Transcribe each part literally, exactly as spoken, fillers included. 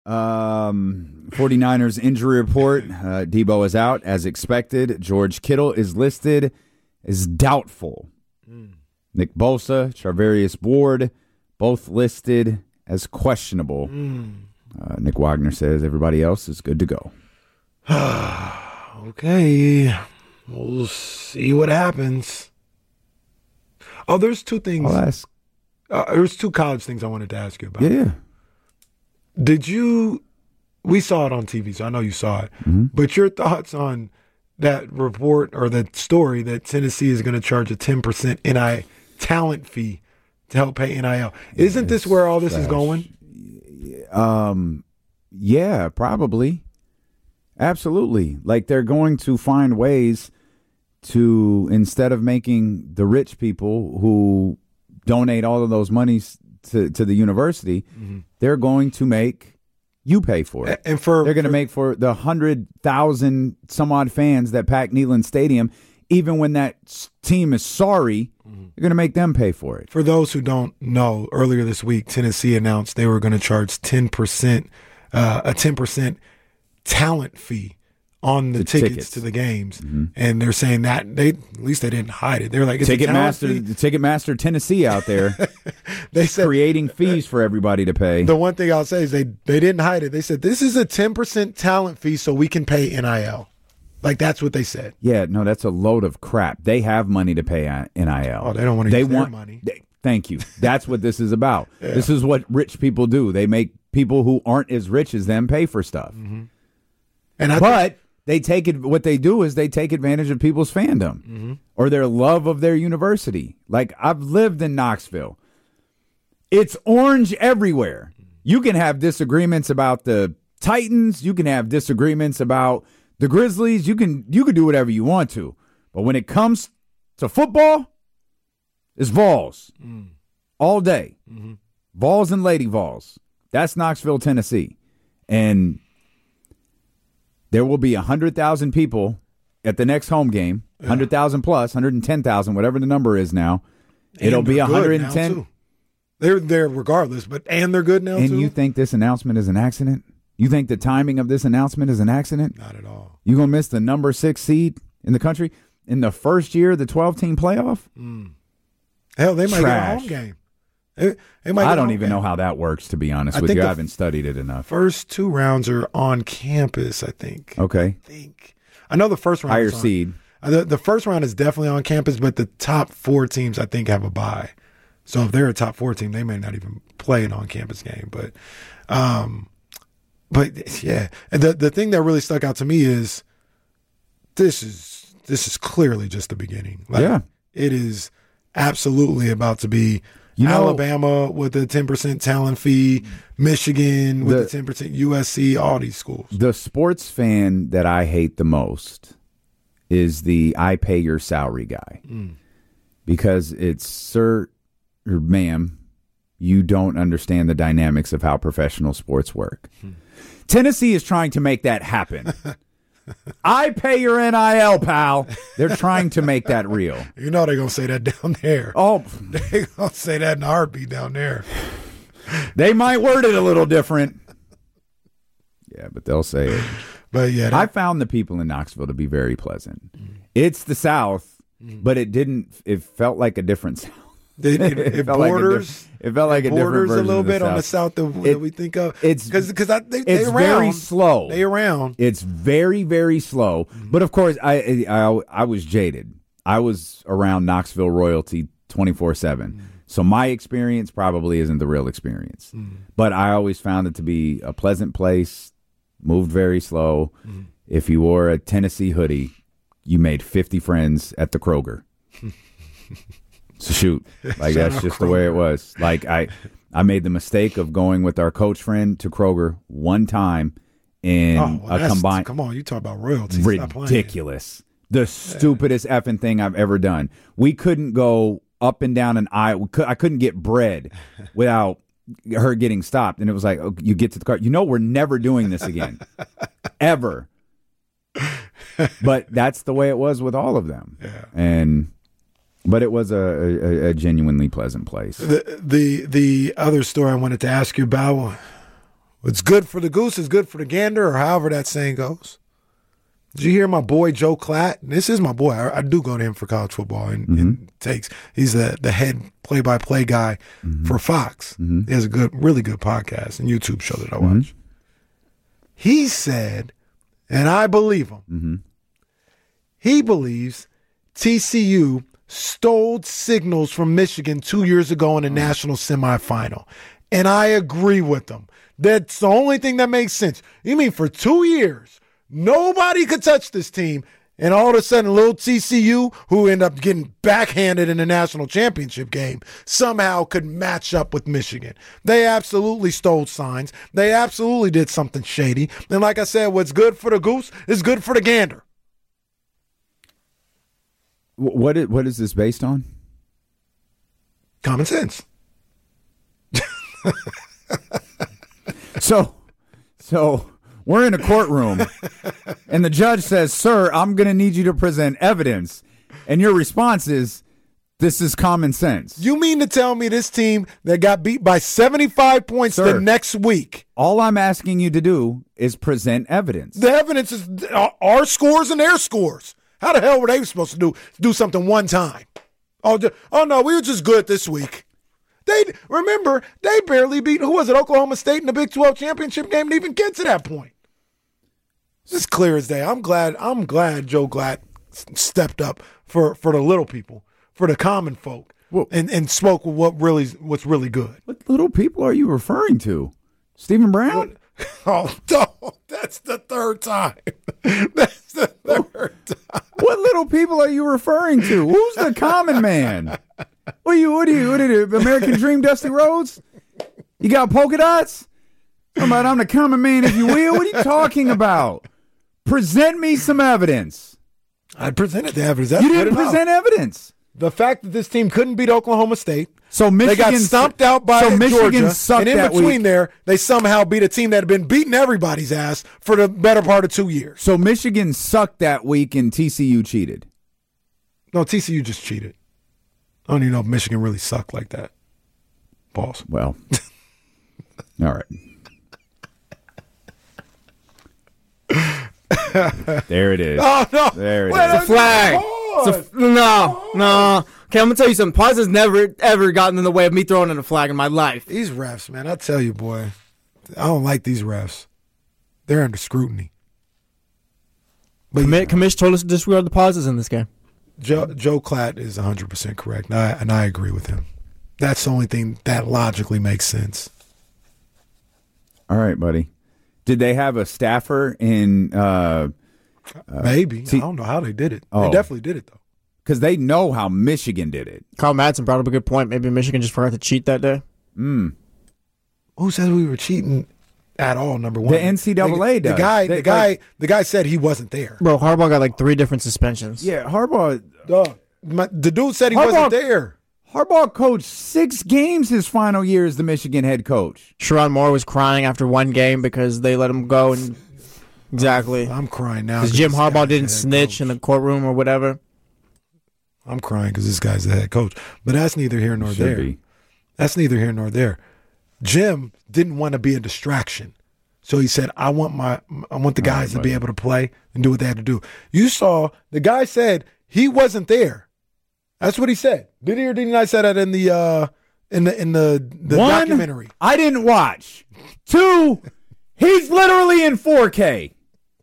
Um, 49ers injury report. Uh, Debo is out as expected. George Kittle is listed as doubtful. Mm. Nick Bosa, Charvarius Ward, both listed as questionable. Mm. Uh, Nick Wagner says everybody else is good to go. Okay. We'll see what happens. Oh, there's two things. I'll ask. Uh, there's two college things I wanted to ask you about. Yeah. Did you, we saw it on T V, so I know you saw it, mm-hmm. but your thoughts on that report or that story that Tennessee is going to charge a ten percent N I talent fee to help pay N I L. Isn't this where all this is going? Um, yeah, probably. Absolutely. Like they're going to find ways to, instead of making the rich people who donate all of those monies to, to the university, mm-hmm. they're going to make you pay for it. And for They're going to for, make for the one hundred thousand some odd fans that pack Neyland Stadium, even when that team is sorry, mm-hmm. they're going to make them pay for it. For those who don't know, earlier this week, Tennessee announced they were going to charge ten percent, uh, a ten percent talent fee on the, the tickets, tickets to the games, mm-hmm. and they're saying that they at least they didn't hide it. They're like, it's Ticketmaster, the Ticketmaster Tennessee out there, they said creating fees for everybody to pay. The one thing I'll say is they they didn't hide it. They said this is a ten percent talent fee so we can pay N I L. Like that's what they said. Yeah, no, that's a load of crap. They have money to pay N I L. Oh, they don't want to they use want, their money. They, thank you. That's what this is about. Yeah. This is what rich people do. They make people who aren't as rich as them pay for stuff. Mm-hmm. And I but. Think- They take it. What they do is they take advantage of people's fandom mm-hmm. or their love of their university. Like I've lived in Knoxville. It's orange everywhere. You can have disagreements about the Titans. You can have disagreements about the Grizzlies. You can you can do whatever you want to. But when it comes to football, it's Vols mm. all day. Mm-hmm. Vols and Lady Vols. That's Knoxville, Tennessee, and. There will be one hundred thousand people at the next home game, yeah. one hundred thousand plus, one hundred ten thousand, whatever the number is now. And It'll be one hundred ten. They're there regardless, but and they're good now, and too. And you think this announcement is an accident? You think the timing of this announcement is an accident? Not at all. You going to miss the number six seed in the country in the first year of the twelve-team playoff? Mm. Hell, they might Trash. get a home game. They, they might I don't even game. know how that works, to be honest I with you. I the haven't studied it enough. First two rounds are on campus, I think. Okay. I think. I know the first round Higher is on, seed. The, the first round is definitely on campus, but the top four teams, I think, have a bye. So if they're a top four team, they may not even play an on-campus game. But, um, but yeah, and the the thing that really stuck out to me is this is this is clearly just the beginning. Like, yeah, it is absolutely about to be. You know, Alabama with a ten percent talent fee, Michigan with the, a ten percent, U S C, all these schools. The sports fan that I hate the most is the I pay your salary guy. Mm. Because it's, sir or ma'am, you don't understand the dynamics of how professional sports work. Mm. Tennessee is trying to make that happen. I pay your N I L, pal. They're trying to make that real. You know they're going to say that down there. Oh, they're going to say that in a heartbeat down there. They might word it a little different. Yeah, but they'll say it. But yeah, that- I found the people in Knoxville to be very pleasant. Mm. It's the South, mm. but it didn't. It felt like a different South. It, it, it, it borders. Like diff- it felt like it a different version a little of the bit South. on the South that, it, that we think of. It's because because they, it's they around, very slow. They around. It's very very slow. Mm-hmm. But of course, I, I I was jaded. I was around Knoxville royalty twenty-four seven. Mm-hmm. So my experience probably isn't the real experience. Mm-hmm. But I always found it to be a pleasant place. Moved very slow. Mm-hmm. If you wore a Tennessee hoodie, you made fifty friends at the Kroger. So shoot, like that's just the way it was. Like I, I made the mistake of going with our coach friend to Kroger one time in oh, well, a combined. Come on, you talk about royalty. Ridiculous, the stupidest yeah. effing thing I've ever done. We couldn't go up and down an aisle. I couldn't get bread without her getting stopped, and it was like, oh, you get to the car. You know, we're never doing this again, ever. But that's the way it was with all of them, yeah. and. But it was a, a, a genuinely pleasant place. The, the the other story I wanted to ask you about What's good for the goose is good for the gander, or however that saying goes. Did you hear my boy Joe Klatt? This is my boy. I, I do go to him for college football and, mm-hmm. and takes. He's the, the head play-by-play guy mm-hmm. for Fox. Mm-hmm. He has a good, really good podcast and YouTube show that I watch. Mm-hmm. He said, and I believe him, mm-hmm. he believes T C U stole signals from Michigan two years ago in the mm-hmm. national semifinal. And I agree with him. That's the only thing that makes sense. You mean for two years, nobody could touch this team, and all of a sudden, little T C U, who end up getting backhanded in the national championship game, somehow could match up with Michigan. They absolutely stole signs. They absolutely did something shady. And like I said, what's good for the goose is good for the gander. What is, what is this based on? Common sense. so, so... We're in a courtroom, and the judge says, sir, I'm going to need you to present evidence. And your response is, this is common sense. You mean to tell me this team that got beat by seventy-five points sir, the next week? All I'm asking you to do is present evidence. The evidence is our scores and their scores. How the hell were they supposed to do, do something one time? Oh, oh, no, we were just good this week. They remember, they barely beat, who was it, Oklahoma State in the Big twelve championship game and even get to that point. It's clear as day. I'm glad I'm glad Joe Klatt stepped up for, for the little people, for the common folk, well, and, and spoke with what really what's really good. What little people are you referring to? Stephen Brown? Oh, no, that's the third time. That's the third time. What little people are you referring to? Who's the common man? What are you, what are you, what are you, American Dream, Dusty Rhodes? You got polka dots? I'm, about, I'm the common man, if you will. What are you talking about? Present me some evidence. I presented the evidence. That's you didn't present evidence. The fact that this team couldn't beat Oklahoma State. So Michigan they got stomped out by so Michigan Georgia, sucked and in that between week. there, they somehow beat a team that had been beating everybody's ass for the better part of two years. So Michigan sucked that week, and T C U cheated. No, T C U just cheated. I don't even know if Michigan really sucked like that. Pause. Well, all right. There it is. Oh, no. There it Wait, is. It's a flag. It's a, no, no. Okay, I'm going to tell you something. Pause has never, ever gotten in the way of me throwing in a flag in my life. These refs, man, I tell you, boy, I don't like these refs. They're under scrutiny. But Commit, Commish told us to disregard the pauses in this game. Joe, Joe Klatt is one hundred percent correct, and I, and I agree with him. That's the only thing that logically makes sense. All right, buddy. Did they have a staffer in uh, uh, Maybe. T- I don't know how they did it. Oh. They definitely did it, though. Because they know how Michigan did it. Carl Madsen brought up a good point. Maybe Michigan just forgot to cheat that day. Mm. Who says we were cheating at all, number one? The N C double A the, does. The guy, they, the, guy, like, the guy said he wasn't there. Bro, Harbaugh got like three different suspensions. Yeah, Harbaugh. Dog. My, the dude said he Harbaugh, wasn't there. Harbaugh coached six games his final year as the Michigan head coach. Sherrod Moore was crying after one game because they let him go. and Exactly. I'm crying now. Because Jim Harbaugh didn't snitch coach. in the courtroom or whatever. I'm crying because this guy's the head coach. But that's neither here nor Should there. Be. That's neither here nor there. Jim didn't want to be a distraction. So he said, I want my I want the guys right, to be able to play and do what they had to do. You saw the guy said he wasn't there. That's what he said. Did he or did he not say that in the uh, in the in the, the One, documentary? I didn't watch. Two, he's literally in four K.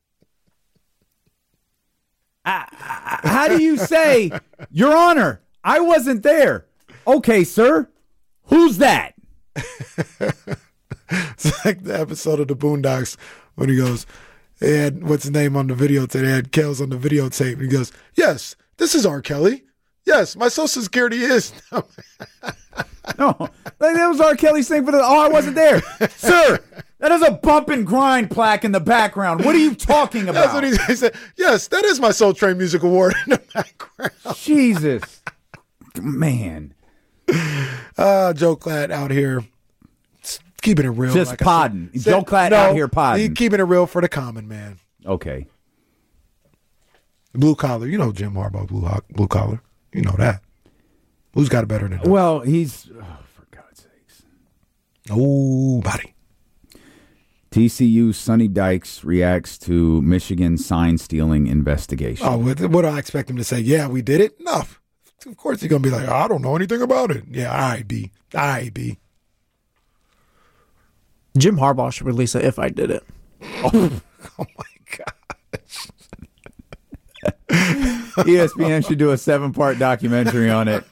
I, I, how do you say, Your Honor, I wasn't there? Okay, sir. Who's that? It's like the episode of the Boondocks when he goes, they had what's his name on the videotape. They had Kells on the videotape. And he goes, yes, this is R. Kelly. Yes, my social security is. No, like that was R. Kelly's thing for the. Oh, I wasn't there, sir. That is a bump and grind plaque in the background. What are you talking about? That's what he, he said. Yes, that is my Soul Train Music Award in the background. Jesus, man. Uh, Joe Klatt out here keeping it real. Just like podding. said, Joe Klatt no, out here podding. He keeping it real for the common man. Okay. Blue collar. You know Jim Harbaugh, blue, blue collar. You know that. Who's got it better than that? Well, he's, oh, for God's sakes. Oh, buddy. T C U Sonny Dykes reacts to Michigan sign stealing investigation. Oh, what, what do I expect him to say? Yeah, we did it? No. Of course he's going to be like, I don't know anything about it. Yeah, all right, B. All right, B. Jim Harbaugh should release it if I did it. Oh, oh my gosh. E S P N should do a seven-part documentary on it.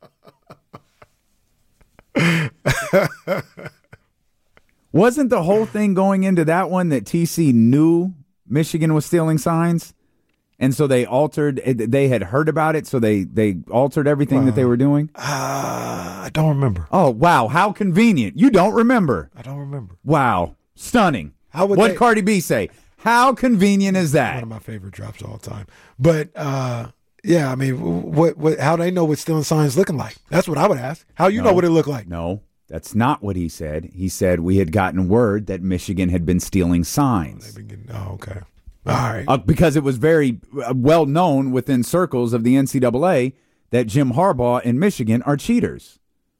Wasn't the whole thing going into that one that T C knew Michigan was stealing signs? And so they altered, they had heard about it, so they, they altered everything wow. that they were doing? Uh, I don't remember. Oh, wow. How convenient. You don't remember. I don't remember. Wow. Stunning. How would What'd they, Cardi B say? How convenient is that? One of my favorite drops of all time. But, uh, yeah, I mean, what, what, how do they know what stealing signs looking like? That's what I would ask. How you no, know what it looked like? No, that's not what he said. He said we had gotten word that Michigan had been stealing signs. Oh, they've been getting, oh okay. All right. Uh, because it was very uh, well known within circles of the N C double A that Jim Harbaugh and Michigan are cheaters.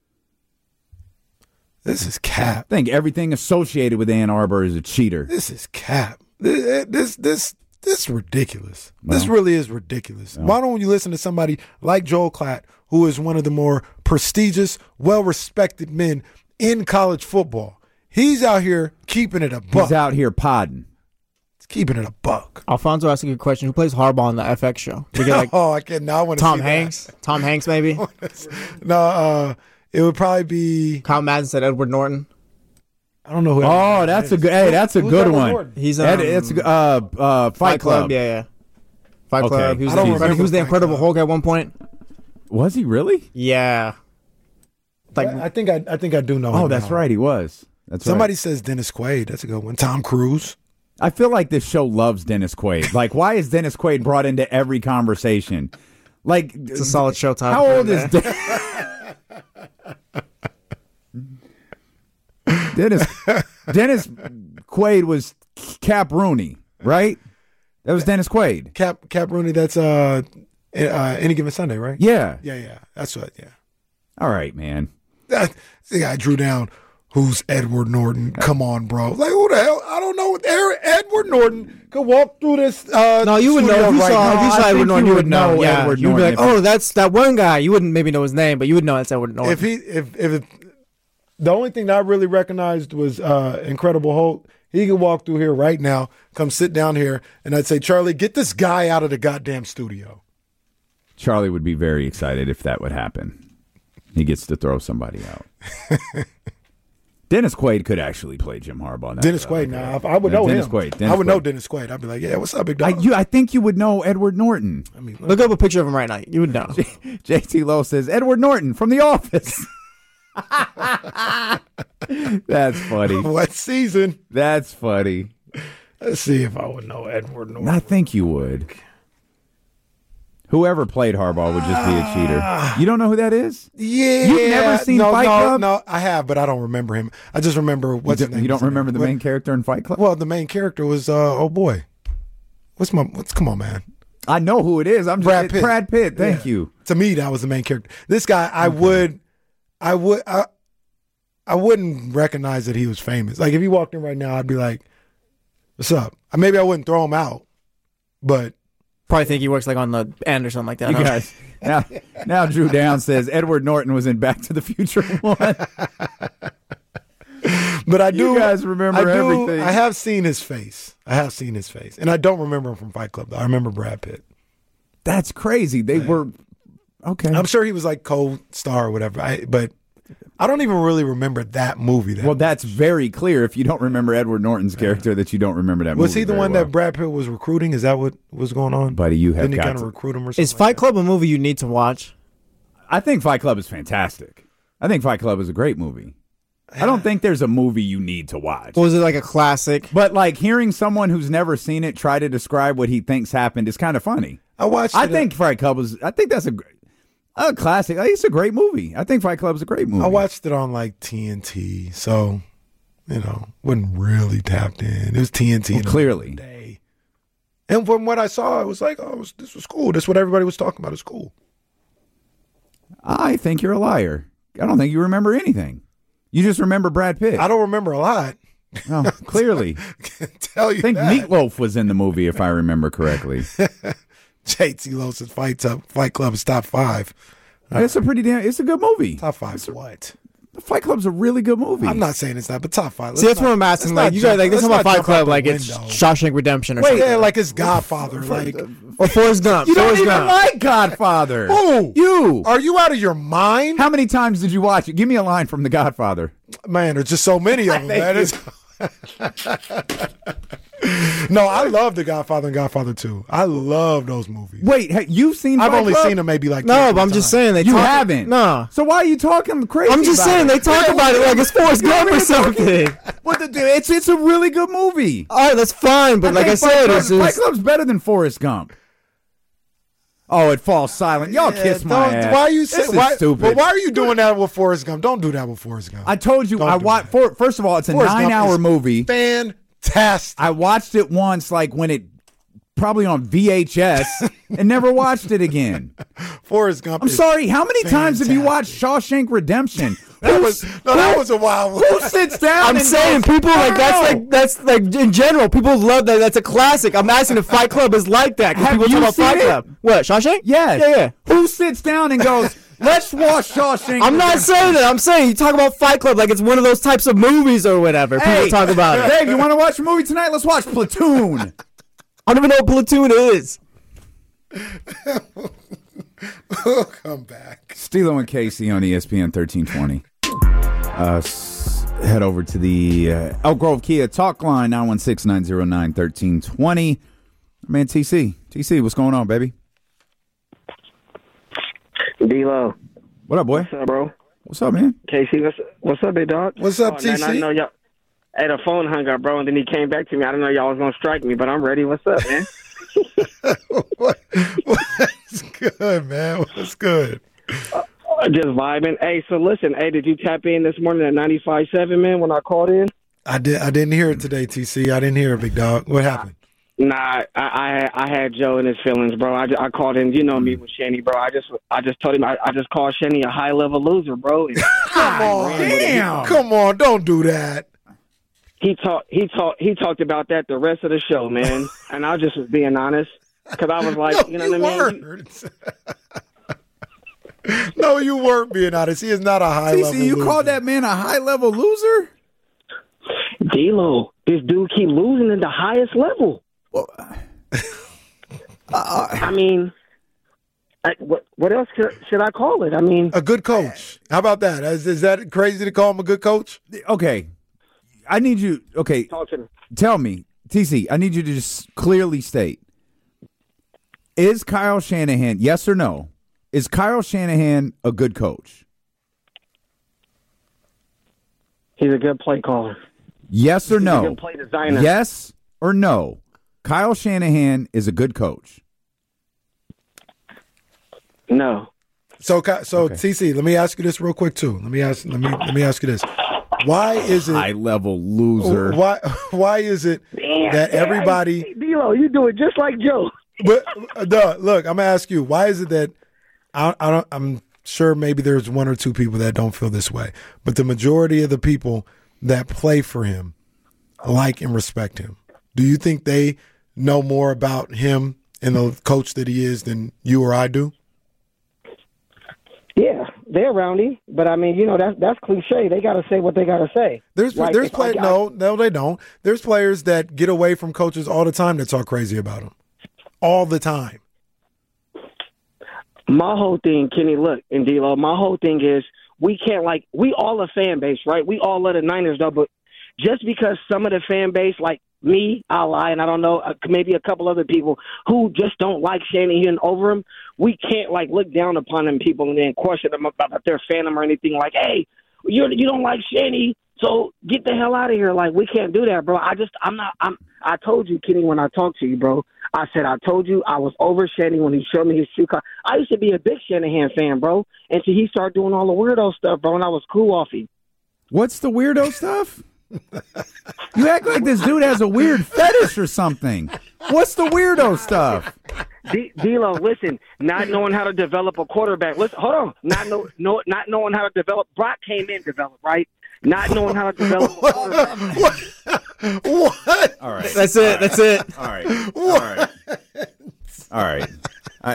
This is cap. I think everything associated with Ann Arbor is a cheater. This is cap. This this this, this is ridiculous. Well, this really is ridiculous. Well, Why don't you listen to somebody like Joel Klatt, who is one of the more prestigious, well-respected men in college football? He's out here keeping it a buck. He's out here podding. Keeping it a buck. Alfonso asked a good question. Who plays Harbaugh on the F X show? We get like oh, I can't. Now I want to Tom see Hanks. That. Tom Hanks, maybe. no, uh, it would probably be. Kyle Madden said Edward Norton. I don't know who. Oh, that's is. a good. Hey, that's a Who's good Edward one. Norton? He's um, Ed, it's uh, uh, Fight, Fight Club. Club. Yeah, yeah. Fight okay. Club. He was, I don't the, remember he was the Fight Incredible Club. Hulk at one point. Was he really? Yeah. Like I, I think I, I think I do know. Oh, him that's now. right. He was. That's Somebody right. says Dennis Quaid. That's a good one. Tom Cruise. I feel like this show loves Dennis Quaid. Like, why is Dennis Quaid brought into every conversation? Like, it's a solid show time. How old is Den- Dennis? Dennis Quaid was Cap Rooney, right? That was Dennis Quaid. Cap Cap Rooney. That's uh, uh, Any Given Sunday, right? Yeah. Yeah, yeah. That's what. Yeah. All right, man. That, see, I drew down. Who's Edward Norton? Come on, bro. Like, who the hell? I don't know. Edward Norton could walk through this. Uh, no, you would know. If you right saw, now. if you saw I Edward think Norton, you you would would know. know Yeah, Edward you'd be like, Norton. oh, that's that one guy. You wouldn't maybe know his name, but you would know it's Edward Norton. If he, if if it, the only thing that I really recognized was uh, Incredible Hulk, he could walk through here right now, come sit down here, and I'd say, Charlie, get this guy out of the goddamn studio. Charlie would be very excited if that would happen. He gets to throw somebody out. Dennis Quaid could actually play Jim Harbaugh. That's Dennis Quaid, now I would yeah, know Dennis him. Quaid. Dennis I would Quaid. know Dennis Quaid. I'd be like, yeah, what's up, big I, dog? you, I think you would know Edward Norton. I mean, Look up a picture of him right now. You would know. J T Lowe says, Edward Norton from The Office. That's funny. What season? That's funny. Let's see if I would know Edward Norton. I think you would. Whoever played Harbaugh would just be a cheater. You don't know who that is? Yeah. You've never seen no, Fight no, Club? No, I have, but I don't remember him. I just remember what's you his don't, name. you don't What's his remember name? the What- main character in Fight Club? Well, the main character was, uh, oh boy. What's my, what's, come on, man. I know who it is. I'm just, Brad Pitt. Brad Pitt. Thank Yeah. you. To me, that was the main character. This guy, I Okay. would, I would, I, I wouldn't recognize that he was famous. Like, if he walked in right now, I'd be like, what's up? Maybe I wouldn't throw him out, but. Probably think he works like on the end or something like that. You huh? guys. Now, now Drew Down says Edward Norton was in Back to the Future one. But I do. You guys remember I do, everything. I have seen his face. I have seen his face, and I don't remember him from Fight Club. Though. I remember Brad Pitt. That's crazy. They were okay. I'm sure he was like co-star or whatever. I, but I don't even really remember that movie. That Well, that's very clear. If you don't remember Edward Norton's character, that you don't remember that movie. was he the very one well. that Brad Pitt was recruiting? Is that what was going on? Buddy, you have Didn't he got kind of to. recruit him or something? Is Fight Club a movie you need to watch? I think Fight Club is fantastic. I think Fight Club is a great movie. I don't think there's a movie you need to watch. Or was it like a classic? But like hearing someone who's never seen it try to describe what he thinks happened is kind of funny. I watched. I it, think Fight Club is. I think that's a great, a classic. Like, it's a great movie. I think Fight Club is a great movie. I watched it on like T N T, so you know, wasn't really tapped in. It was T N T. Well, in the clearly. day. And from what I saw, it was like, oh, it was, this was cool. This is what everybody was talking about. It's cool. I think you're a liar. I don't think you remember anything. You just remember Brad Pitt. I don't remember a lot, Oh, clearly. Can't tell you I think that. Meatloaf was in the movie, if I remember correctly. J T. Los' Fight, Club, Fight Club is top five. It's a pretty damn. It's a good movie. Top five is what? Fight Club's a really good movie. I'm not saying it's not, but top five. See, that's not, what I'm asking. let's Like, not you guys, jump- like, this is let's about not Fight jump Club, out the like it's window. Shawshank Redemption or Wait, something. Yeah, like it's Godfather. Like, Or Forrest Gump. You don't Forrest even Gump. like Godfather. Who? You. are you out of your mind? How many times did you watch it? Give me a line from The Godfather. Man, there's just so many of them. Thank Man. you. It's- no, I love The Godfather and Godfather two. I love those movies. Wait, hey, you've seen I've Fight only Club? seen them maybe like two or No, three but I'm just times. saying they You talk- haven't? No. So why are you talking crazy I'm just about saying it? they talk about it like it's Forrest Gump or something. What the, it's, it's a really good movie. All right, that's fine, but like I think Fight said, Club- it's Fight just Club's better than Forrest Gump. Oh, it falls silent. Y'all Yeah, kiss my don't- ass. Why are you This say, is why, stupid. But why are you doing that with Forrest Gump? Don't do that with Forrest Gump. I told you, Don't I do watched. that. For, first of all, it's a Forrest Gump nine-hour is movie. Fantastic. I watched it once, like when it probably on V H S, and never watched it again. Forrest Gump. I'm is- sorry. How many times have you watched Shawshank Redemption? That was no, that was a wild one. Who sits down? I'm and saying goes, people like that's "Oh." like that's like in general people love that. That's a classic. I'm asking if Fight Club is like that. 'Cause Have people you talk about seen Fight it? Club. What Shawshank? Yes. Yeah, yeah. Who sits down and goes, "Let's watch Shawshank"? I'm not Redemption." saying that. I'm saying you talk about Fight Club like it's one of those types of movies or whatever. Hey, People talk about it. Dave, you want to watch a movie tonight? Let's watch Platoon. I don't even know what Platoon is. We'll come back. Stilo and Casey on E S P N thirteen twenty. Uh, s- head over to the uh, Elk Grove Kia talk line, nine one six, nine zero nine, one three two zero. Man, T C. T C, what's going on, baby? D-Lo. What up, boy? What's up, bro? What's up, man? Casey, what's, what's up, big dog? What's up, oh, T C? I know y'all. Hey, the phone hung up, bro, and then he came back to me. I didn't know y'all was going to strike me, but I'm ready. What's up, man? what, what's good, man? What's good? Uh, just vibing. Hey, so listen, hey, did you tap in this morning at ninety-five point seven, man, when I called in? I did. I didn't hear it today, T C. I didn't hear it, big dog. What happened? Nah, I, I I had Joe in his feelings, bro. I, I called in. You know me with Shenny, bro. I just I just told him I, I just called Shenny a high level loser, bro. And Come on, damn. Come on, don't do that. he talked he talked he talked about that the rest of the show, man. And I just was being honest because I was like, No, you know you what I mean? weren't. No, you weren't being honest. He is not a high T level. C, you loser. called that man a high level loser? D-Lo, this dude keep losing at the highest level. Well, I mean, I, what what else should, should I call it? I mean, a good coach. How about that? Is, is that crazy to call him a good coach? okay. I need you. Okay, talk to tell me, T C, I need you to just clearly state: is Kyle Shanahan, yes or no? Is Kyle Shanahan a good coach? he's a good play caller. Yes or He's a no? good play designer. Yes or no? Kyle Shanahan is a good coach. No. So, Ki- so Okay. T C, let me ask you this real quick too. Let me ask. Let me let me ask you this. Why is it? High level loser. Why why is it Damn, that man, everybody? Hey, D-Lo, you do it just like Joe. But uh, duh, look, I'm gonna ask you. Why is it that I, I don't? I'm sure maybe there's one or two people that don't feel this way, but the majority of the people that play for him like and respect him. Do you think they know more about him and the coach that he is than you or I do? Yeah, they're around him, but I mean, you know, that's that's cliche. They got to say what they got to say. There's Like, there's if I- players. No, no, they don't. There's players that get away from coaches all the time that talk crazy about them, all the time. My whole thing, Kenny, look, and D-Lo, my whole thing is we can't, like, we all a fan base, right? We all love the Niners, though, but just because some of the fan base, like me, I'll lie, and I don't know, uh, maybe a couple other people who just don't like Shanahan over him, we can't, like, look down upon them people and then question them about if they're fan them or anything like, hey, you're, you don't like Shanny, so get the hell out of here. Like, we can't do that, bro. I just, I'm not, I'm, I told you, Kenny, when I talked to you, bro, I said, I told you I was over Shanny when he showed me his shoe car. I used to be a big Shanahan fan, bro, until he started doing all the weirdo stuff, bro, and I was cool off him. What's the weirdo stuff? You act like this dude has a weird fetish or something. What's the weirdo stuff? D- D-Lo, listen, not knowing how to develop a quarterback. Listen, hold on. Not know, know, not knowing how to develop. Brock came in, developed, right? not knowing how to develop a quarterback. What? What? All right. That's it. That's it. All right. All right. All right. I,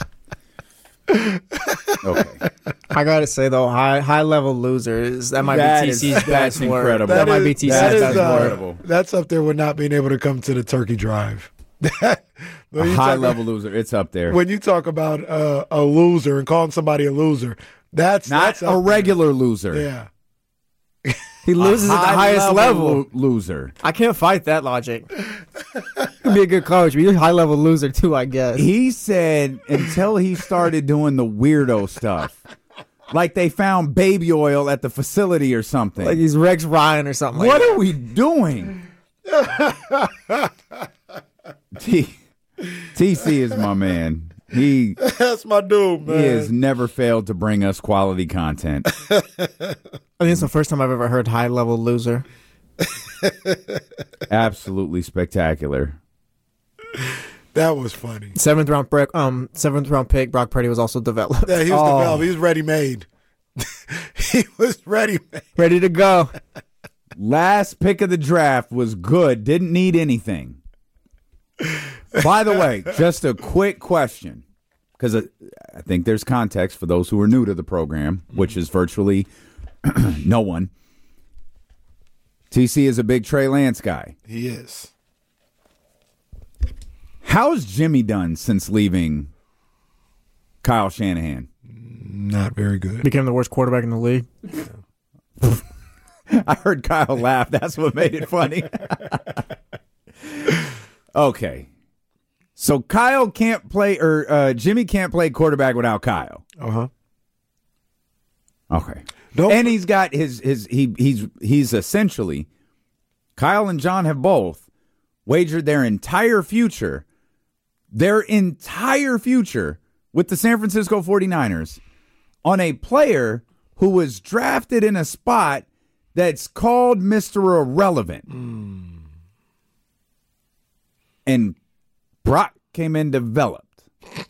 okay. I gotta say though, high high level losers. That might That be is- T C's that's best word. incredible. That, That might be is- T C's that is, best uh, word. incredible. That's up there with not being able to come to the turkey drive. That- when A you high talk- level loser. It's up there. When you talk about uh, a loser and calling somebody a loser, that's Not that's a up there. regular loser. Yeah. He loses A at the high highest level. lo- loser. I can't fight that logic. He'd be a good coach, but you're a high level loser too, I guess. He said until he started doing the weirdo stuff, like they found baby oil at the facility or something. Like he's Rex Ryan or something. What like are we doing? T- TC is my man. He That's my dude, man. he has never failed to bring us quality content. I think it's the first time I've ever heard high level loser. Absolutely spectacular. That was funny. Seventh round pick. Um, seventh round pick. Brock Purdy was also developed. Yeah, he was Oh. developed. He was ready made. He was ready made. Ready to go. Last pick of the draft was good. Didn't need anything. By the way, just a quick question, because I think there's context for those who are new to the program, which is virtually no one. T C is a big Trey Lance guy. He is. How's Jimmy done since leaving Kyle Shanahan? Not very good. Became the worst quarterback in the league. I heard Kyle laugh. That's what made it funny. Okay. So Kyle can't play, or uh, Jimmy can't play quarterback without Kyle. Uh-huh. Okay. Don't- And he's got his his he he's he's essentially Kyle and John have both wagered their entire future, their entire future with the San Francisco forty-niners on a player who was drafted in a spot that's called Mister Irrelevant. And Brock came in developed.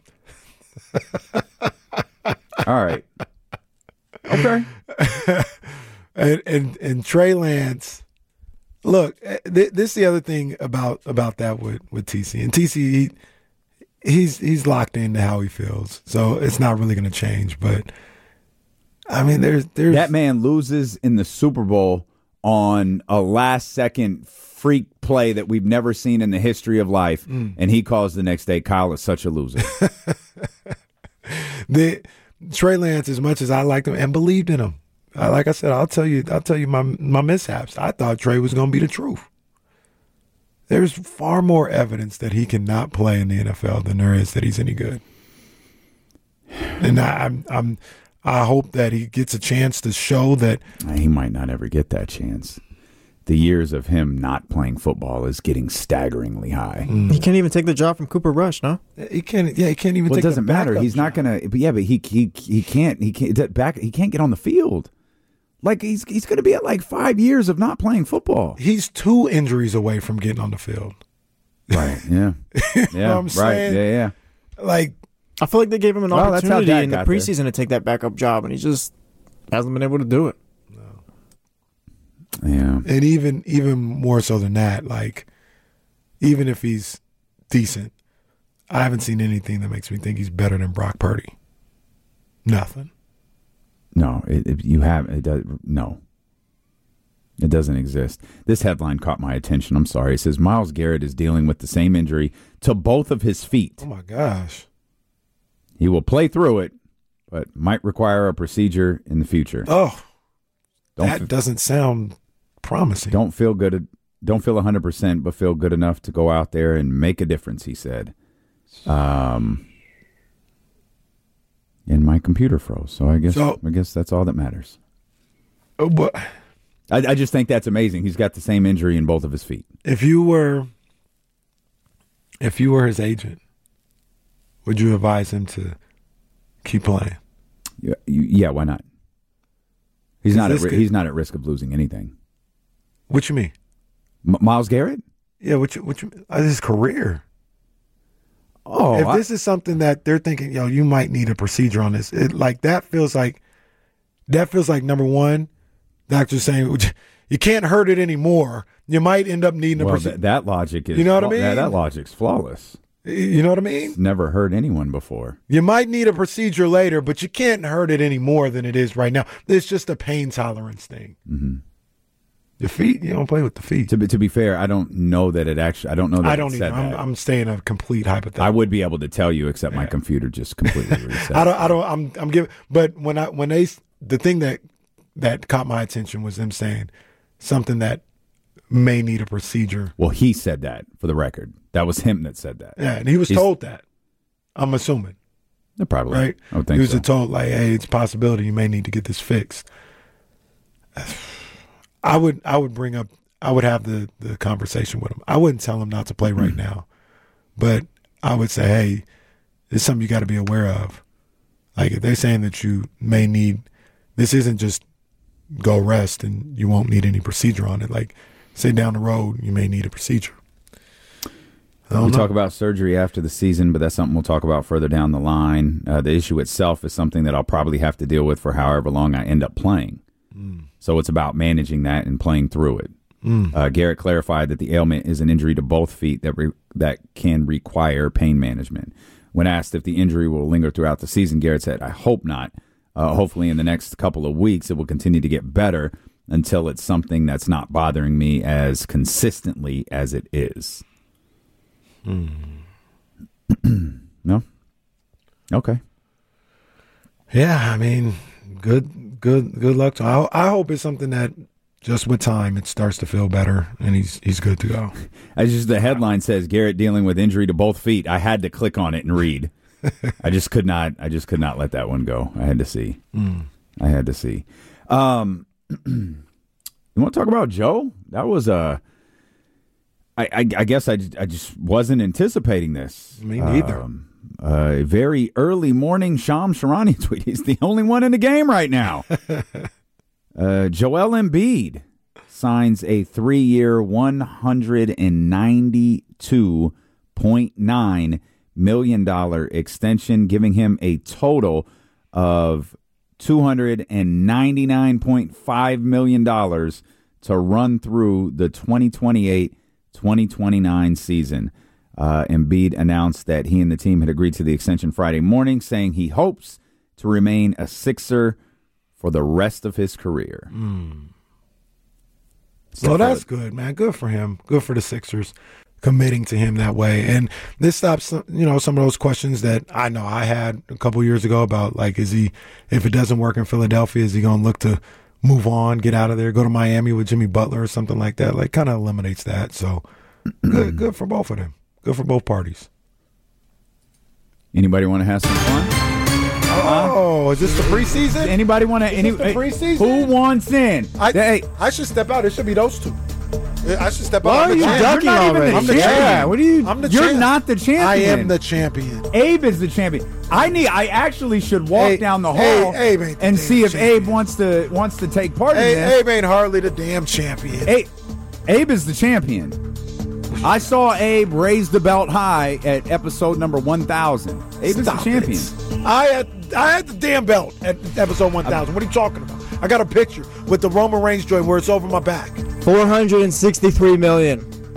All right. Okay. And, and and Trey Lance, look, eh, th- this is the other thing about about that with, with T C. And T C, he, he's he's locked into how he feels, so it's not really going to change. But I mean, there's there's That man loses in the Super Bowl on a last second freak play that we've never seen in the history of life, and he calls the next day, Kyle is such a loser. the Trey Lance, as much as I liked him and believed in him, uh, like I said, I'll tell you, I'll tell you my my mishaps. I thought Trey was going to be the truth. There's far more evidence that he cannot play in the N F L than there is that he's any good. And I, I'm, I'm, I hope that he gets a chance to show that. He might not ever get that chance. The years of him not playing football is getting staggeringly high. He can't even take the job from Cooper Rush, no? He can't. Yeah, he can't even. Well, it take doesn't the matter. backup He's not job. gonna. But yeah, but he he he can't. He can't that back. He can't get on the field. Like he's he's gonna be at like five years of not playing football. He's two injuries away from getting on the field. Right. Yeah. Yeah. what I'm right. saying? Yeah. Yeah. Like, I feel like they gave him an Well, that's how opportunity Dak in the got there. preseason to take that backup job, and he just hasn't been able to do it. Yeah. and even even more so than that, like, even if he's decent, I haven't seen anything that makes me think he's better than Brock Purdy. Nothing. No. It, it, you have it. Does, no. It doesn't exist. This headline caught my attention. I'm sorry. It says Myles Garrett is dealing with the same injury to both of his feet. Oh my gosh. He will play through it, but might require a procedure in the future. Oh, Don't that f- doesn't sound promising. don't feel good. Don't feel one hundred percent, but feel good enough to go out there and make a difference, he said. Um, and my computer froze, so I guess So- I guess that's all that matters. Oh, but I, I just think that's amazing. He's got the same injury in both of his feet. if you were, if you were his agent, would you advise him to keep playing? Yeah, you, yeah why not? He's Is not at this ri- good? he's not at risk of losing anything. What you mean? M- Myles Garrett? Yeah, what you, what you, uh, his career. Oh, if I- this is something that they're thinking, yo, you might need a procedure on this, it, like that feels like, that feels like number one, doctor's saying you can't hurt it anymore. You might end up needing a Well, procedure. th- that logic is. You know what I flaw- mean? That, that logic's flawless. You know what I mean? It's never hurt anyone before. You might need a procedure later, but you can't hurt it any more than it is right now. It's just a pain tolerance thing. Mm-hmm. Your feet, you don't play with the feet. To be, to be fair, I don't know that it actually. I don't know that I it don't said even. I'm, that. I'm staying a complete hypothetical. I would be able to tell you, except my computer just completely reset. I don't. I don't. I'm. I'm giving. But when I when they the thing that that caught my attention was them saying something that may need a procedure. Well, he said that for the record. That was him that said that. Yeah, and he was He's- told that. I'm assuming, Yeah, probably. right? I would think he was so. told like, "Hey, it's a possibility you may need to get this fixed." I would. I would bring up. I would have the the conversation with him. I wouldn't tell him not to play right now, but I would say, "Hey, it's something you got to be aware of." Like if they're saying that you may need, this isn't just go rest and you won't need any procedure on it. Like say down the road, you may need a procedure. I don't We know. talk about surgery after the season, but that's something we'll talk about further down the line. Uh, the issue itself is something that I'll probably have to deal with for however long I end up playing. Mm. So it's about managing that and playing through it. Mm. Uh, Garrett clarified that the ailment is an injury to both feet that re- that can require pain management. When asked if the injury will linger throughout the season, Garrett said, "I hope not. Uh, hopefully in the next couple of weeks, it will continue to get better until it's something that's not bothering me as consistently as it is." No? Okay. Yeah, I mean, good, good, good luck to him. I, I hope it's something that just with time it starts to feel better and he's he's good to go. As just the headline says, Garrett dealing with injury to both feet. I had to click on it and read. I just could not. I just could not let that one go. I had to see. Mm. I had to see. Um, you want to talk about Joe? That was a. I, I, I guess I, I just wasn't anticipating this. Me neither. Um, uh, a very early morning Sham Sharani tweet. He's the only one in the game right now. uh, Joel Embiid signs a three-year, one hundred ninety-two point nine million dollars extension, giving him a total of two hundred ninety-nine point five million dollars to run through the twenty twenty-eight twenty twenty-nine season. Uh, Embiid announced that he and the team had agreed to the extension Friday morning, saying he hopes to remain a Sixer for the rest of his career. Mm. So that's good, man. Good for him. Good for the Sixers committing to him that way. And this stops, you know, some of those questions that I know I had a couple years ago about, like, is he, if it doesn't work in Philadelphia, is he going to look to move on, get out of there, go to Miami with Jimmy Butler or something like that? Like, kind of eliminates that. So good, good for both of them. Good for both parties. Anybody want to have some fun? Oh, is this the preseason? Anybody want to? Is Any, this the preseason? Who wants in? I, Hey, I should step out. It should be those two. I should step Why out. are I'm the you champ. ducking you're not even already? the I'm the champion. champ. What are you? I'm the you're champ. not the champion. I am the champion. Abe is the champion. I need. I actually should walk Hey, down the hey, hall Abe ain't the and damn see if champion. Abe wants to wants to take part in Hey, this. Abe ain't hardly the damn champion. Abe, Abe is the champion. I saw Abe raise the belt high at episode number one thousand. Abe Stop is the champion. it. I had I had the damn belt at episode one thousand. What are you talking about? I got a picture with the Roman Reigns joint where it's over my back. four hundred sixty-three million.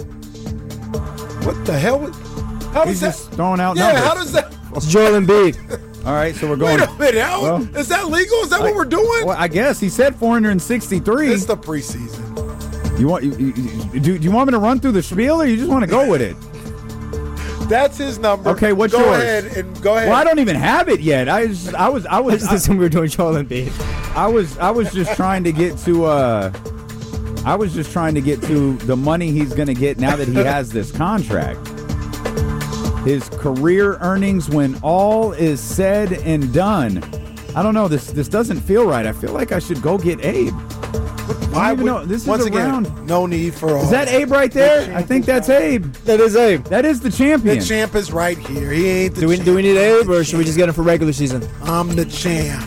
What the hell? was- How He's does just that? throwing out Yeah, numbers. how does that? It's Joel Embiid. All right, so we're going. Wait a minute. How, Well, is that legal? Is that what we're doing? Well, I guess he said four hundred sixty-three. It's the preseason. You want? You, you, you- do, do you want me to run through the spiel, or you just want to go with it? That's his number. Okay, what's go yours? ahead and go ahead. Well, I don't even have it yet. I was, I was, I I was, just assumed we were doing Joel Embiid. I was, I was just trying to get to. Uh, I was just trying to get to the money he's going to get now that he has this contract. His career earnings when all is said and done. I don't know. This this doesn't feel right. I feel like I should go get Abe. Why even would- know- this is once a again, round- no need for all. Is that Abe right there? I think that's Abe. That is Abe. That is the champion. The champ is right here. He ain't the Do we champ. do we need Abe, or should we just get him for regular season? I'm the champ.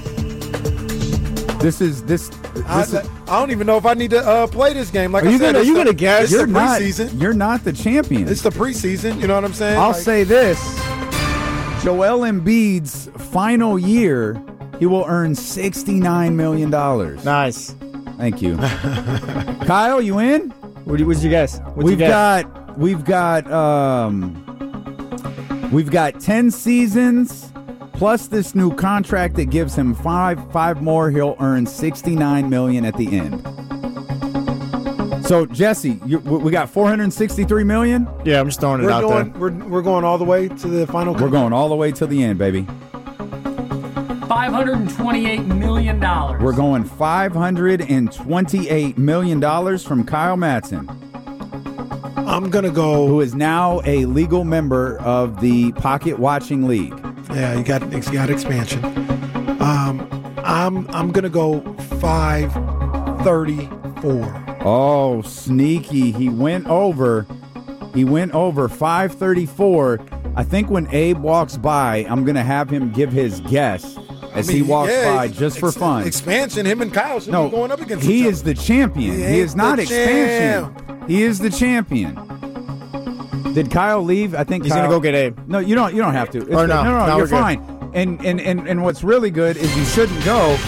This is this. I, this is, I don't even know if I need to uh, play this game. Like Are I you said, gonna- it's are you the- gonna guess? It's you're the not. preseason. You're not the champion. It's the preseason. You know what I'm saying? I'll Like, say this: Joel Embiid's final year, he will earn sixty-nine million dollars. Nice. Thank you. Kyle, you in? What did you guess? What'd we've you guess? got we've got um we've got ten seasons plus this new contract that gives him five five more. He'll earn sixty-nine million at the end. So Jesse, you, we got four hundred sixty-three million. Yeah, I'm just throwing it We're out going, there. we're, we're going all the way to the final. We're going all the way to the end, baby. five hundred twenty-eight million dollars. We're going five hundred twenty-eight million dollars from Kyle Madsen, I'm gonna go. who is now a legal member of the Pocket Watching League. Yeah, you got you got expansion. Um, I'm I'm gonna go five thirty-four. Oh, sneaky. He went over. He went over five thirty-four. I think when Abe walks by, I'm going to have him give his guess as I mean, he walks yeah, by just for ex- fun. Expansion. Him and Kyle should No, be going up against. he each is other. the champion. He He, ain't is not the expansion. He is the champion. Did Kyle leave? I think He's Kyle, gonna go get Abe. No, you don't. You don't have to. It's Or good. no, no, no, no, you're we're good. fine. And, and and and what's really good is you shouldn't go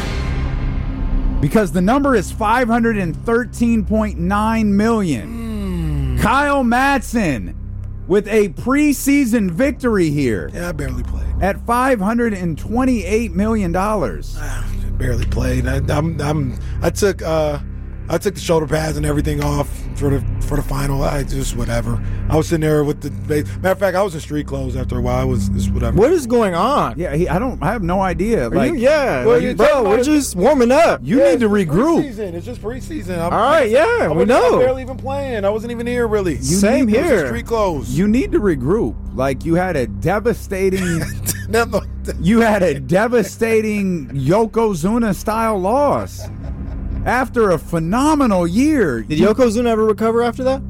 because the number is five hundred thirteen point nine million. Mm. Kyle Madsen with a preseason victory here Yeah, I barely played. at five hundred twenty-eight million dollars. Barely played. I, I'm, I'm, I took uh, I took the shoulder pads and everything off for the for the final. I just whatever. I was sitting there with the matter of fact. I was in street clothes after a while. I was just whatever. What is going on? Yeah, he, I don't. I have no idea. Are Like, you, yeah, Well, like, you're bro, talking we're about- just warming up. you Yeah, need to it's just regroup. Preseason. It's just preseason. I'm, All right, yeah, I we wasn't- know. I'm barely even playing. I wasn't even here really. You Same need- I was in here. street clothes. You need to regroup. Like you had a devastating. No, no, You had a devastating Yokozuna style loss after a phenomenal year. Did Yokozuna ever recover after that?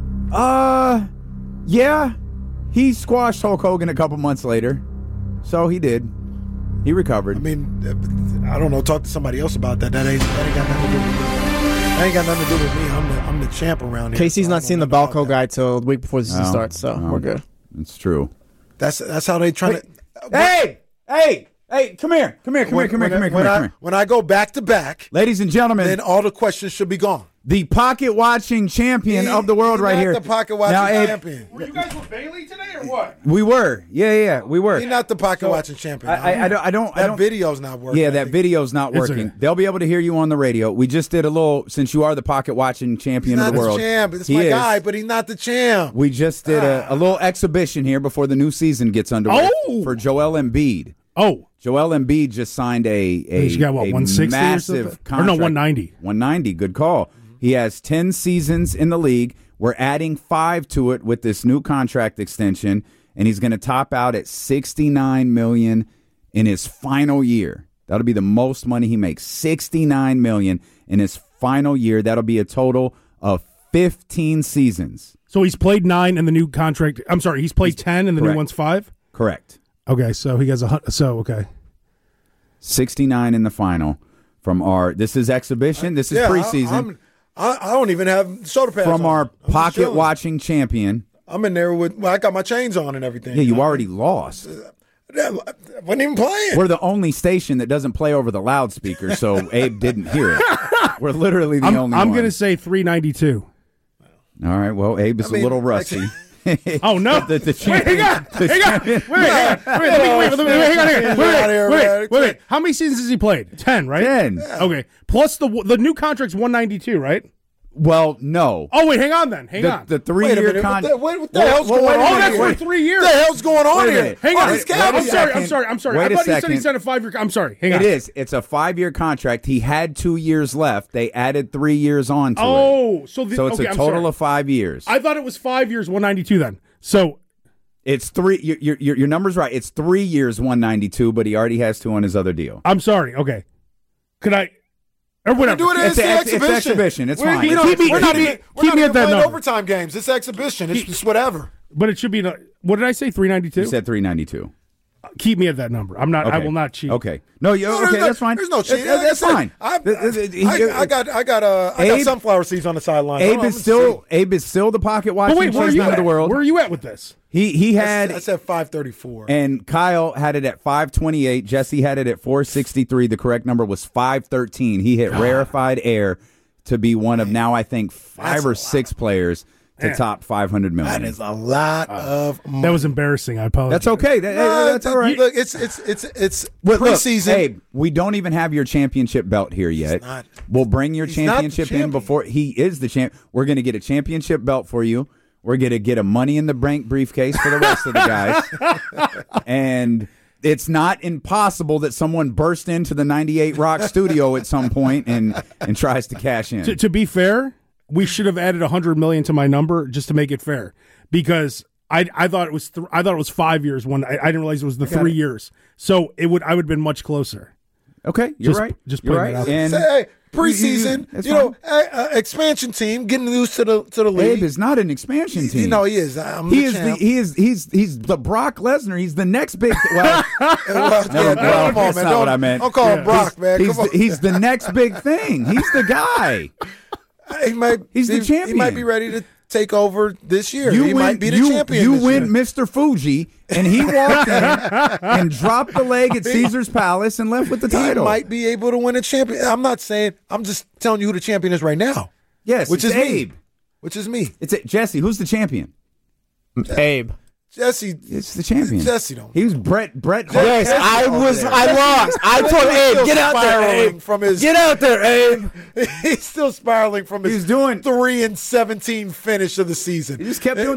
Uh, yeah, he squashed Hulk Hogan a couple months later, so he did. He recovered. I mean, I don't know. Talk to somebody else about that. That ain't that ain't got nothing to do with me. That ain't got nothing to do with me. I'm the I'm the champ around here. Casey's so I not don't seeing the know about Balco that. guy till the week before the season Oh, starts, so oh. we're good. It's true. That's that's how they trying to. Hey, hey, hey! Come here, come here, come when, here, come here, when come I, here, come when here, I, come here. When I go back to back, Ladies and gentlemen, then all the questions should be gone. the pocket watching champion He- of the world he right not here. the pocket watching Now, Abe, champion. Were you guys with Bailey today or what? we were, yeah, yeah, yeah, we were. He's not the pocket watching champion. I, I, I don't, I don't, I that don't. video's not working. Yeah, I that think. video's not working. okay. They'll be able to hear you on the radio. We just did a little, since you are the pocket watching He's champion not of the world. the champ. It's He my is. guy, but he's not the champ. We just did a, a little exhibition here before the new season gets underway Oh! for Joel Embiid. Oh, Joel Embiid just signed a a, He's got, what, a one sixty or massive something? Or contract. no, one ninety. one ninety, good call. He has ten seasons in the league. We're adding five to it with this new contract extension, and he's going to top out at sixty-nine million dollars in his final year. That'll be the most money he makes, sixty-nine million dollars in his final year. That'll be a total of fifteen seasons. So he's played nine in the new contract. I'm sorry, he's played ten and the correct. new one's five? Correct. Okay, so he has a hun- so okay. sixty-nine in the final from our, this is exhibition, this is Yeah, preseason. I, I'm, I, I don't even have shoulder pads from on. our I'm just pocket chilling. watching champion. I'm in there with. Well, I got my chains on and everything. Yeah, you already lost. I wasn't even playing. We're the only station that doesn't play over the loudspeaker, so Abe didn't hear it. We're literally the I'm, only I'm one. going to say three ninety-two. All right, well, Abe is I mean, a little rusty. Oh no! The- the wait, champion- hang on, the hang on, champion- wait, hang on, wait, let me, wait, let me, wait, hang on, hang on, wait, Get out of here, wait, man. wait, wait, wait. How many seasons has he played? Ten, right? ten. Okay, plus the the new contract's one ninety-two, right? Well, no. Oh wait, hang on then, hang The, on. the Wait a three-year minute. What contract. the, what, what the hell's well, going wait a on oh, minute, that's here? for three years. What the hell's going on Wait a here? minute. Hang Oh, on, this Wait, guy- I'm wait a sorry, I'm second. sorry, I'm sorry. Wait I a thought you said he second. signed a five year. I'm sorry, hang on. It is. It's a five-year contract. He had two years left. They added three years on to it. Oh, so the, So it's okay, a I'm total sorry. of five years. I thought it was five years, one ninety-two. Then, so It's three. Your, your, your your number's right. It's three years, one ninety-two, but he already has two on his other deal. I'm sorry. Okay, could I or whatever? Do it It's as the a- it's- it's exhibition. exhibition. It's We're- fine. We don't, Keep me- we're not keep me- even, we're keep not me even at that playing number. overtime games. It's exhibition. It's just whatever. But it should be. the- What did I say? three You ninety-two. said three ninety-two. Keep me at that number. I'm not. I Okay. will not cheat. Okay. No, you, No, okay, there's no- that's fine. There's no That- cheating. that- that's Like I fine. said, I, Th- th- th- he- I, I got, I got, uh, I got Abe- sunflower seeds on the sideline. Abe Hold on, is let me still see. Abe is still the pocket But watching wait, where are you champion of at? the world. Where are you at with this? He he had I said five thirty-four. and Kyle had it at five twenty-eight. Jesse had it at four sixty-three. The correct number was five thirteen. He hit rarefied air to be one of now I think five That's or a six players to Man. top five hundred million. That is a lot of money. That was embarrassing. I apologize. That's okay. That- No, that's all right. Look, it's it's it's it's But look, preseason. Abe, we don't even have your championship belt here yet. not- we'll bring your he's not the championship in champion. before he is the champ. We're going to get a championship belt for you. We're going to get a Money in the Bank briefcase for the rest of the guys. And it's not impossible that someone bursts into the ninety-eight Rock studio at some point and and tries to cash in. To, to be fair, we should have added one hundred million to my number just to make it fair, because I I thought it was th- I thought it was five years when I, I didn't realize it was the got three it. years. So it would I would have been much closer. Okay, you're Just- right. just you're putting right. it out there. And Say, hey, preseason, That's you know, uh, uh, expansion team getting used to the to the league. Abe is not an expansion team. You know he is. I'm He the is the champ. he is he's he's the Brock Lesnar. He's the next big. Well, Well, yeah, well, come on, that's man. not Don't, what I meant. Don't call him Yeah. Brock, man. he's Come the, on. he's the next big thing. He's the guy. he might, he's the he, He champion. might be ready to take over this year. You he win, might be the you, champion. You this win year. Mister Fuji, and he walked in and dropped the leg at Caesar's Palace and left with the He title. might be able to win a champion. I'm not saying. I'm just telling you who the champion is right now. yes, which it's is Abe. me. Which is me, It's a, Jesse. Who's the champion? Abe. Jesse. It's the champion. Jesse don't. He was Brett. Brett. Yes, Jesse I over was. there. I lost. I told He's Abe, still get out there, spiraling Abe. from his. Get out there, Abe. He's still spiraling from his He's doing- three and seventeen finish of the season. He just kept doing.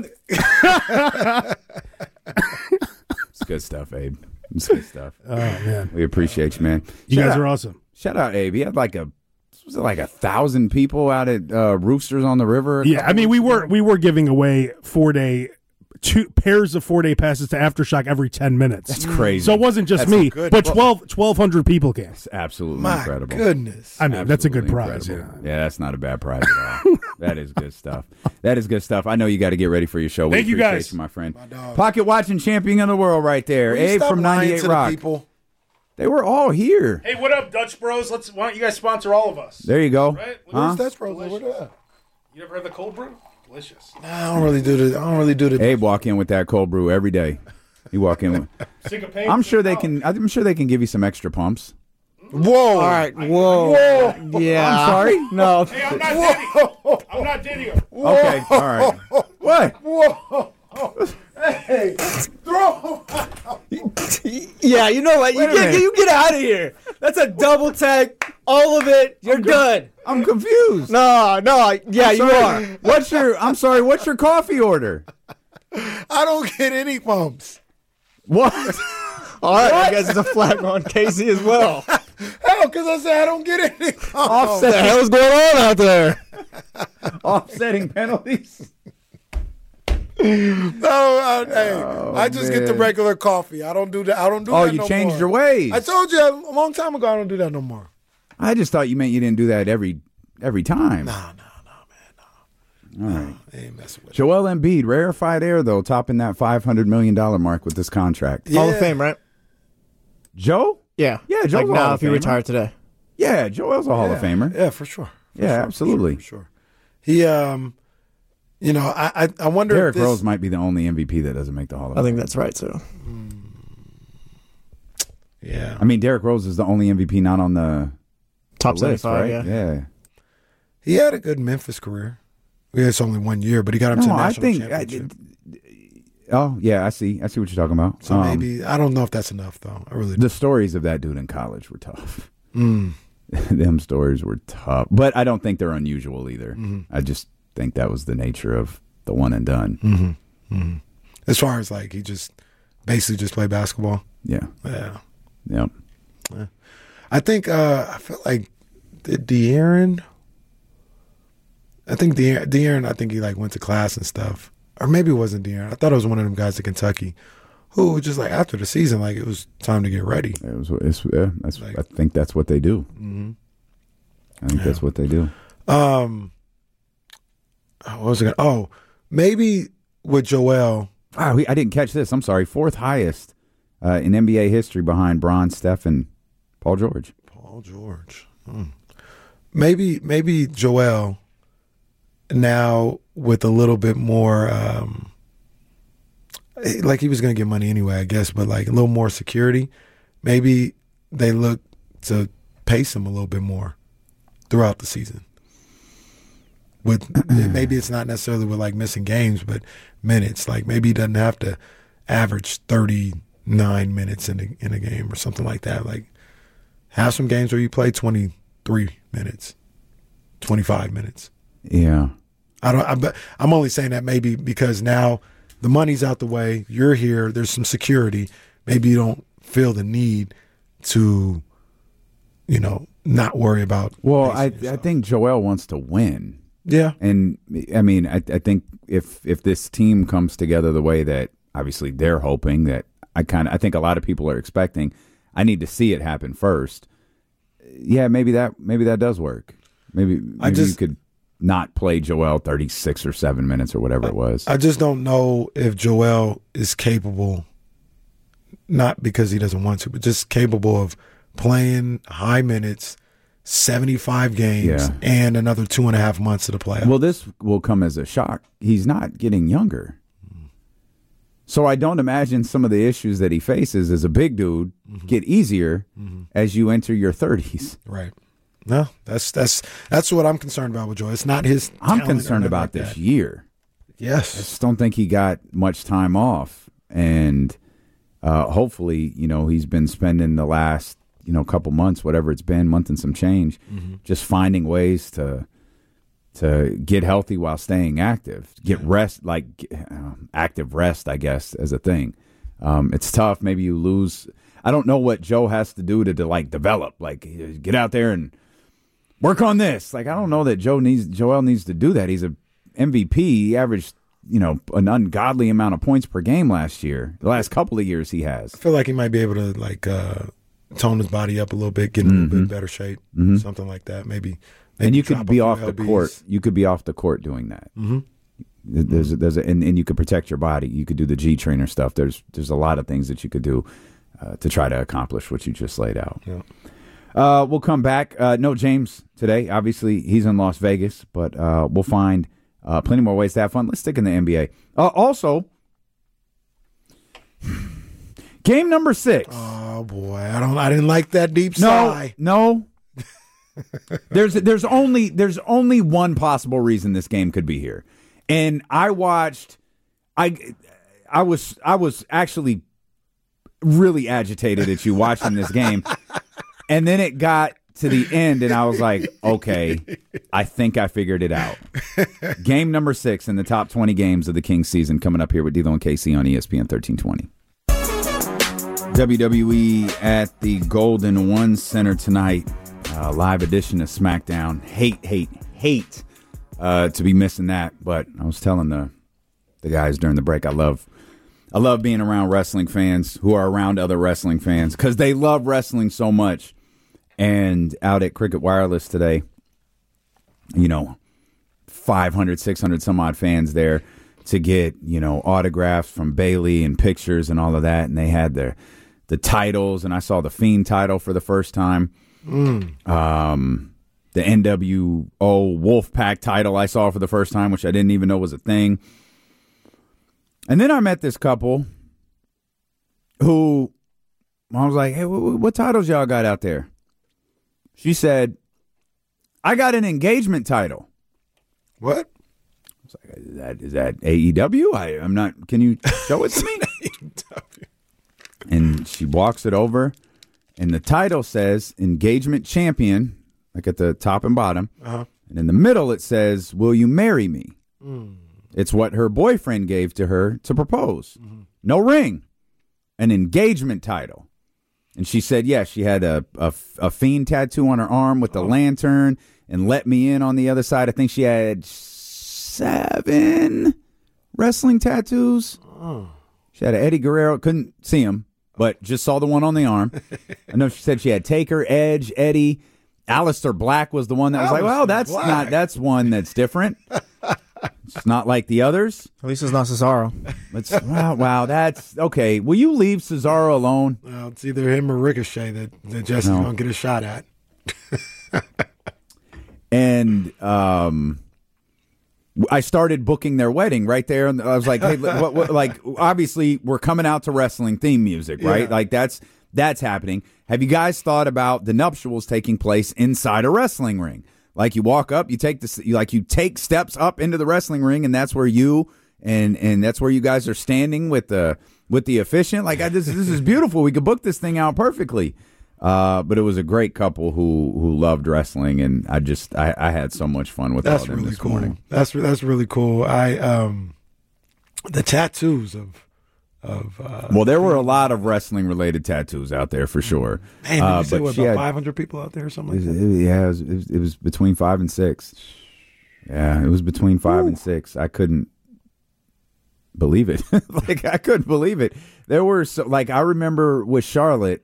It's good stuff, Abe. It's good stuff. Oh man, We appreciate you, man. you Shout guys out- are awesome. Shout out, Abe. He had like a was it like a thousand people out at uh, Roosters on the River. a Yeah, couple I mean we weeks were ago? we were giving away four day two pairs of four day passes to Aftershock every ten minutes. That's crazy. So it wasn't just That's me, good- but twelve twelve hundred people came. It's absolutely My incredible. goodness. I mean, that's a good Absolutely prize. incredible. Yeah. Yeah, that's not a bad prize at all. That is good stuff. That is good stuff. I know you got to get ready for your show. We Thank you, appreciate guys. you, my friend. dog. Pocket watching champion of the world right there. Will you Abe stop from lying ninety-eight to the Rock. people? They were all here. Hey, what up, Dutch Bros? Let's. Why don't you guys sponsor all of us? There you go. Right? Huh? That's probably what it is. You ever had the cold brew? Delicious. I don't really do the. I don't really do the. Abe walk in with that cold brew every day. You walk in with. Syncopate. I'm sure they can. I'm sure they can give you some extra pumps. Whoa! All right. Whoa. Yeah. I'm sorry. No. Hey, I'm not Diddy. I'm not Diddy. Okay. All right. What? Whoa! Hey! Throw! Yeah, you know what? You Wait a get, minute. you get out of here. That's a double tag. All of it. You're done. I'm confused. No, no. Yeah, you are. Sorry. What's your? I'm sorry. What's your coffee order? I don't get any pumps. What? All right, I guess it's a flag on Casey as well. What Hell, because I said I don't get any pumps. the Offset, hell is going on out there? offsetting penalties. No, I, hey, I just get the man. regular coffee. I don't do that. I don't do Oh, that you no changed more. your ways. I told you a long time ago I don't do that no more. I just thought you meant you didn't do that every every time. No, no, no, man, no. All right. I ain't messing with it. Joel Embiid, rarefied air though, topping that five hundred million dollar mark with this contract. Hall of Yeah. Fame, right? Joe? Yeah. Yeah, Joe's like a Hall now of if you Famer. retire today. Yeah, Joel's a Hall of Famer. Yeah, for sure. For Yeah, sure, absolutely. For sure, for sure. He, um, you know, I, I, I wonder Derrick if this, Rose might be the only M V P that doesn't make the Hall of I Fame. think that's right too. Yeah, I mean, Derrick Rose is the only M V P not on the Top list, right? seventy-five, yeah. Yeah. he had a good Memphis career. Yeah, it's only one year, but he got him to No, the I national think. I, championship. oh yeah, I see. I see what you're talking about. so Um, maybe I don't know if that's enough though. I really. the stories of that dude in college were tough. Mm. Them stories were tough, but I don't think they're unusual either. Mm-hmm. I just think that was the nature of the one and done. Mm-hmm. Mm-hmm. As far as like he just basically just played basketball. Yeah. Yeah, Yep. I think uh, I feel like De- De'Aaron. I think De- De'Aaron. I think he like went to class and stuff, or maybe it wasn't De'Aaron. I thought it was one of them guys at Kentucky, who was just like after the season, like it was time to get ready. It was. It's, yeah, that's. Like- I think that's what they do. Mm-hmm. I think that's what they do. Um, what was it? Gonna, oh, maybe with Joel. Wow, we, I didn't catch this. I'm sorry. Fourth highest uh, in N B A history behind Bron, Steph, and Paul George. Paul George. Hmm. Maybe maybe Joel now with a little bit more um, like he was going to get money anyway, I guess, but like a little more security. Maybe they look to pace him a little bit more throughout the season. with maybe it's not necessarily with like missing games, but minutes. Like maybe he doesn't have to average thirty-nine minutes in a, in a game or something like that. Like have some games where you play twenty-three minutes, twenty-five minutes. Yeah. I don't. I, but I'm only saying that maybe because now the money's out the way. You're here. There's some security. Maybe you don't feel the need to, you know, not worry about. Well, I yourself. I think Joel wants to win. Yeah. And I mean, I, I think if if this team comes together the way that obviously they're hoping, that I kind of I think a lot of people are expecting, I need to see it happen first. Yeah, maybe that maybe that does work. Maybe, maybe I just, you could not play Joel thirty-six or seven minutes or whatever I, it was. I just don't know if Joel is capable, not because he doesn't want to, but just capable of playing high minutes, seventy-five games, Yeah. and another two and a half months of the playoffs. Well, this will come as a shock. He's not getting younger. So I don't imagine some of the issues that he faces as a big dude mm-hmm. get easier mm-hmm. as you enter your thirties. Right. No, that's that's that's what I'm concerned about with Joel. It's not his. I'm concerned about like this that. year. Yes. I just don't think he got much time off. And uh, hopefully, you know, he's been spending the last, you know, couple months, whatever it's been, month and some change, mm-hmm. just finding ways to to get healthy while staying active, get rest, like uh, active rest, I guess, as a thing. Um, it's tough. Maybe you lose. I don't know what Joe has to do to, to like develop, like get out there and work on this. Like, I don't know that Joe needs, Joel needs to do that. He's a M V P. He averaged, you know, an ungodly amount of points per game last year. The last couple of years he has. I feel like he might be able to like uh, tone his body up a little bit, get in a Mm-hmm. little bit better shape, Mm-hmm. something like that. Maybe. And you drop could a be few off the L Bs. court. You could be off the court doing that. Mm-hmm. There's, a, there's, a, and, and you could protect your body. You could do the G trainer stuff. There's, there's a lot of things that you could do uh, to try to accomplish what you just laid out. Yeah. Uh, we'll come back. Uh, no James today. Obviously, he's in Las Vegas, but uh, we'll find uh, plenty more ways to have fun. Let's stick in the N B A. Uh, also, game number six. Oh boy, I don't. I didn't like that deep No, sigh. no. there's there's only there's only one possible reason this game could be here, and I watched. I I was I was actually really agitated at you watching this game, and then it got to the end, and I was like, okay, I think I figured it out. Game number six in the top twenty games of the Kings season coming up here with D'Lo and K C on E S P N thirteen twenty. W W E at the Golden One Center tonight. Uh, live edition of SmackDown. Hate, hate, hate uh, to be missing that. But I was telling the the guys during the break, I love I love being around wrestling fans who are around other wrestling fans because they love wrestling so much. And out at Cricket Wireless today, you know, five hundred, six hundred some odd fans there to get, you know, autographs from Bayley and pictures and all of that. And they had their the titles, and I saw the Fiend title for the first time. Mm. Um, the N W O Wolfpack title I saw for the first time, which I didn't even know was a thing. And then I met this couple who I was like, hey, what, what titles y'all got out there? She said, I got an engagement title. What? I was like, is that, is that A E W? I, I'm not, can you show it to me? A E W. And she walks it over, and the title says Engagement Champion, like at the top and bottom. Uh-huh. And in the middle, it says, Will you marry me? Mm. It's what her boyfriend gave to her to propose. Mm-hmm. No ring, an engagement title. And she said, yes, she had a, a, a Fiend tattoo on her arm with the oh. lantern and Let Me In on the other side. I think she had seven wrestling tattoos. Oh. She had an Eddie Guerrero. Couldn't see him, but just saw the one on the arm. I know she said she had Taker, Edge, Eddie. Aleister Black was the one that was Aleister like, well, that's Black. not, that's one that's different. It's not like the others. At least it's not Cesaro. It's, wow, wow, that's okay. Will you leave Cesaro alone? Well, it's either him or Ricochet that, that Jesse's no. going to get a shot at. And um, I started booking their wedding right there. And I was like, hey, what, what, like, obviously, we're coming out to wrestling theme music, right? Yeah. Like, that's that's happening. Have you guys thought about the nuptials taking place inside a wrestling ring? Like you walk up, you take this, you like you take steps up into the wrestling ring, and that's where you and and that's where you guys are standing with the with the officiant. Like I just this is beautiful. We could book this thing out perfectly. Uh, but it was a great couple who who loved wrestling, and I just I, I had so much fun with That's all of them really this cool. morning. That's that's really cool. I um, the tattoos of of uh, Well, there were a lot of wrestling related tattoos out there for sure. man, did Uh, you say but what she about had- five hundred people out there or something It like was- that? it- yeah, it was, it, was, it was between five and six. Yeah, it was between five and six. I couldn't believe it. Like I couldn't believe it. There were so, like I remember with Charlotte,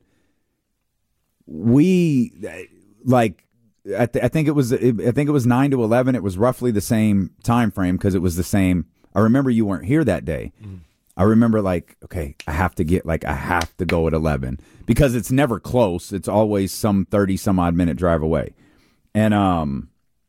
we like I, th- I think it was I think it was nine to eleven. It was roughly the same time frame because it was the same. I remember you weren't here that day. Mm. I remember like, okay, I have to get like I have to go at eleven because it's never close. It's always some thirty some odd minute drive away. And um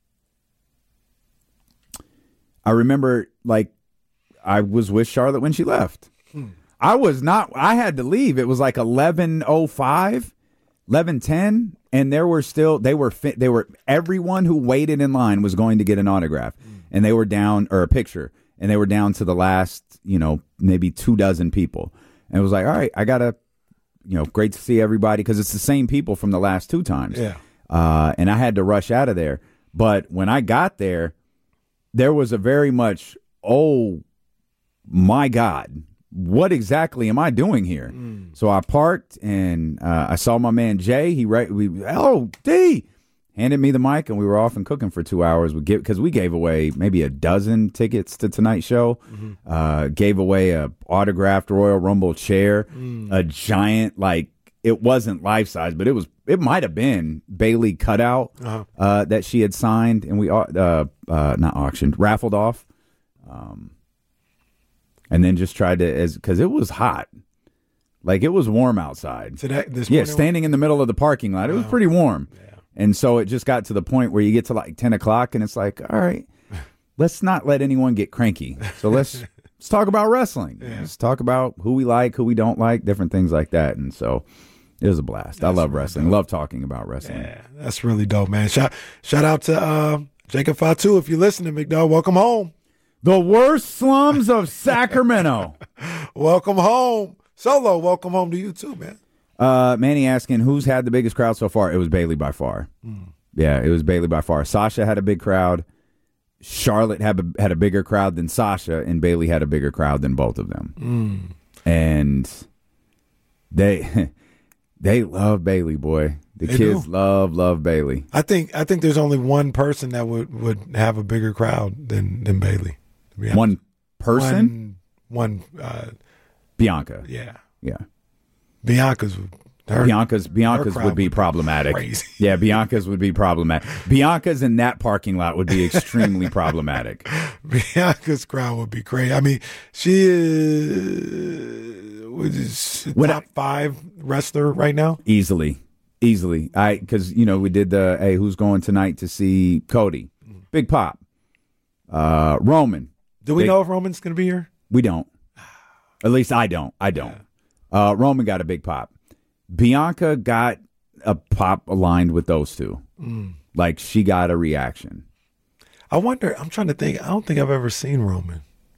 I remember like I was with Charlotte when she left. Hmm. I was not I had to leave. It was like eleven oh five, eleven ten, and there were still they were fi- they were everyone who waited in line was going to get an autograph. Hmm. And they were down or a picture. And they were down to the last, you know, maybe two dozen people. And it was like, all right, I got to, you know, great to see everybody because it's the same people from the last two times. Yeah. Uh, and I had to rush out of there. But when I got there, there was a very much, oh, my God, what exactly am I doing here? Mm. So I parked and uh, I saw my man Jay. He right, we, hello, D. Handed me the mic, and we were off and cooking for two hours. We give because we gave away maybe a dozen tickets to tonight's show. Mm-hmm. Uh, gave away a autographed Royal Rumble chair, mm. a giant like it wasn't life size, but it was it might have been Bayley cutout uh-huh. uh, that she had signed, and we uh, uh, not auctioned, raffled off, um, and then just tried to as because it was hot. Like it was warm outside. Today, this yeah, morning? standing in the middle of the parking lot, it was pretty warm. Yeah. And so it just got to the point where you get to like ten o'clock and it's like, all right, let's not let anyone get cranky. So let's let's talk about wrestling. Yeah. Let's talk about who we like, who we don't like, different things like that. And so it was a blast. That's I love really wrestling. Dope. Love talking about wrestling. Yeah, that's really dope, man. Shout shout out to uh, Jacob Fatu if you're listening, big dog. Welcome home. The worst slums of Sacramento. Welcome home. Solo, welcome home to you too, man. Uh, Manny asking, who's had the biggest crowd so far? It was Bayley by far. Mm. Yeah, it was Bayley by far. Sasha had a big crowd. Charlotte had a, had a bigger crowd than Sasha, and Bayley had a bigger crowd than both of them. Mm. And they they love Bayley, boy. The they kids do. love love Bayley. I think I think there's only one person that would, would have a bigger crowd than than Bayley. One person, one, one uh, Bianca. Yeah, yeah. Bianca's her, Bianca's Bianca's would be problematic. Crazy. Yeah, Bianca's would be problematic. Bianca's in that parking lot would be extremely problematic. Bianca's crowd would be crazy. I mean, she is, is top I, five wrestler right now. Easily, easily. I because you know we did the hey who's going tonight to see Cody, Big Pop, uh, Roman. Do we big, know if Roman's going to be here? We don't. At least I don't. I don't. Yeah. Uh, Roman got a big pop. Bianca got a pop aligned with those two. Mm. Like, she got a reaction. I wonder, I'm trying to think. I don't think I've ever seen Roman.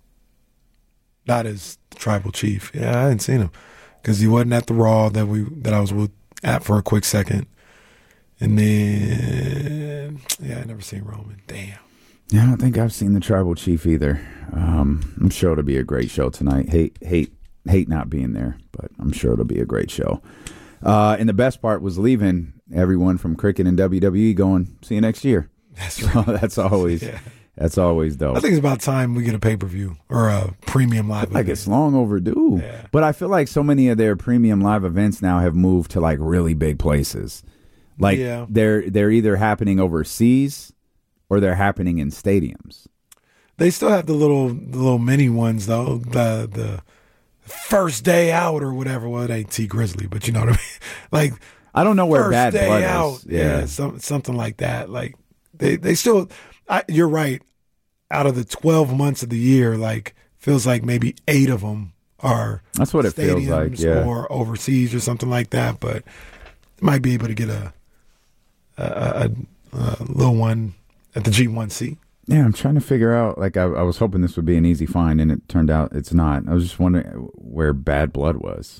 Not as tribal chief. Yeah, I hadn't seen him. Because he wasn't at the Raw that we that I was with, at for a quick second. And then, yeah, I never seen Roman. Damn. Yeah, I don't think I've seen the tribal chief either. Um, I'm sure it'll be a great show tonight. Hate, hate. Hate not being there, but I'm sure it'll be a great show. Uh, and the best part was leaving everyone from cricket and W W E going, see you next year. That's right. So that's always yeah. that's always dope. I think it's about time we get a pay-per-view or a premium live like event. It's long overdue. Yeah. But I feel like so many of their premium live events now have moved to like really big places. Like yeah. they're they're either happening overseas or they're happening in stadiums. They still have the little the little mini ones though. The the First Day Out or whatever. Well, it ain't T Grizzly, but you know what I mean. Like I don't know where First Bad Day Blood Out. is. Yeah, yeah some, something like that. Like they they still. I, you're right. Out of the twelve months of the year, like feels like maybe eight of them are. That's what it feels like. Yeah, or overseas or something like that. But might be able to get a a, a uh, little one at the G one C. Yeah, I'm trying to figure out. Like, I, I was hoping this would be an easy find, and it turned out it's not. I was just wondering where Bad Blood was.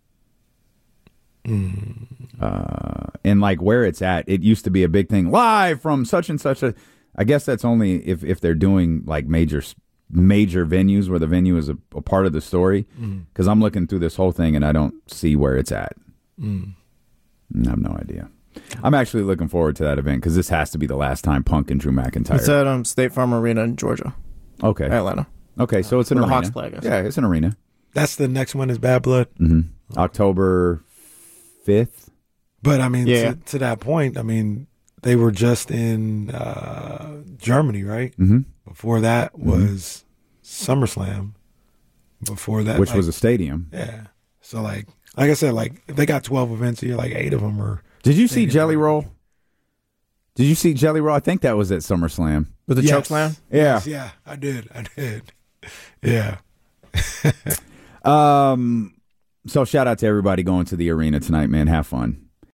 Mm. Uh, and like where it's at. It used to be a big thing, live from such and such a. I guess that's only if if they're doing like major major venues where the venue is a, a part of the story. Because mm. I'm looking through this whole thing and I don't see where it's at. Mm. I have no idea. I'm actually looking forward to that event because this has to be the last time Punk and Drew McIntyre. It's at um, State Farm Arena in Georgia. Okay, Atlanta. Okay, so it's an Where arena. the Hawks play, I guess. Yeah, it's an arena. That's the next one is Bad Blood. Mm-hmm. October fifth. But I mean, Yeah. to, to that point, I mean, they were just in uh, Germany, right? Mm-hmm. Before that was mm-hmm. SummerSlam. Before that, which like, was a stadium. Yeah. So like, like I said, like if they got twelve events here, like eight of them are. Did you see Jelly Roll? Did you see Jelly Roll? I think that was at SummerSlam. With the Yes. choke slam? Yeah. Yes, yeah, I did. I did. Yeah. Um. So shout out to everybody going to the arena tonight, man. Have fun.